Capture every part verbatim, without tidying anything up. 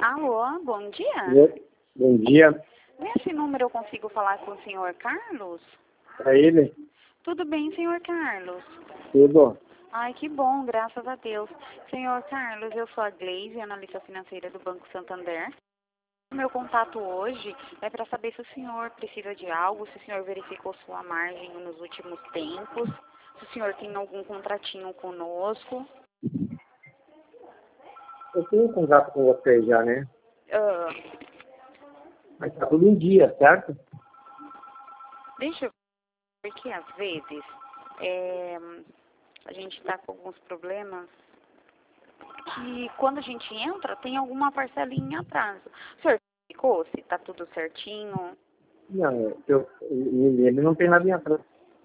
Alô, bom dia. Bom dia. Nesse número eu consigo falar com o senhor Carlos? É ele? Tudo bem, senhor Carlos? Tudo. Ai, que bom, graças a Deus. Senhor Carlos, eu sou a Gleise, analista financeira do Banco Santander. Meu contato hoje é para saber se o senhor precisa de algo, se o senhor verificou sua margem nos últimos tempos, se o senhor tem algum contratinho conosco. Eu tenho um contrato com você já, né? Ah, Mas tá tudo em dia, certo? deixa eu ver que às vezes é, a gente está com alguns problemas que quando a gente entra tem alguma parcelinha em atraso. O senhor verificou se está tudo certinho? Não, eu, e ele não tem nada em atraso.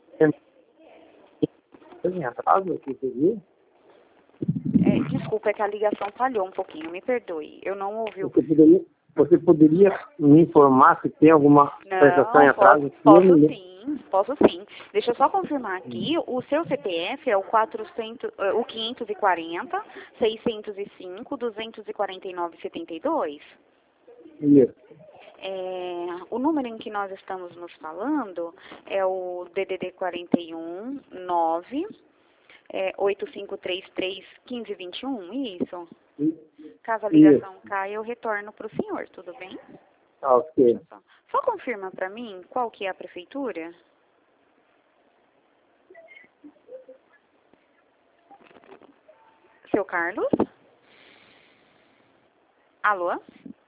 Tem em atraso aqui, você viu? É, desculpa, é que a ligação falhou um pouquinho, me perdoe. Eu não ouvi o Você poderia, você poderia me informar se tem alguma prestação em Não, atraso? posso, Se eu posso me lembro. sim, posso sim. Deixa eu só confirmar aqui, o seu C P F é o, quatrocentos, eh, o quinhentos e quarenta, seiscentos e cinco, duzentos e quarenta e nove, setenta e dois? Isso. É, o número em que nós estamos nos falando é o D D D quarenta e um, nove, é, oito cinco três três, um cinco dois um, isso? Caso a ligação Isso. caia, eu retorno para o senhor, tudo bem? Ah, ok. Só, só confirma para mim qual que é a prefeitura? Seu Carlos? Alô?